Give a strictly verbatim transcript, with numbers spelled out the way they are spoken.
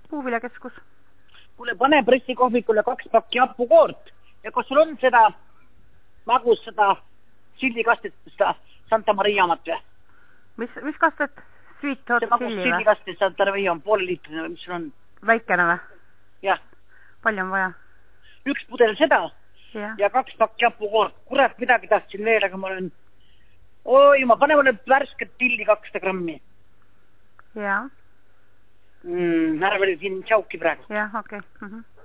Puuviljakeskus. Kuule, pane pressikohvikule kaks pakki hapukoort. Ja kas sul on seda magus seda sildikastet, seda Santa Maria omat või? Mis, mis kastet? Sweet hot see magus chili või? sildikastet Santa Maria on poole liitrine või mis sul on? Väikene või? Jah. Palju on vaja? Üks pudel seda ja, ja kaks pakki hapukoort. Kurat, midagi tahtsin veel, aga ma olen... Oi, ma pane mulle värsket tilli kakssada grammi. Ja. Mm, ära veel siin tšauki praegu. Jah, okei. Okay. Mm-hmm.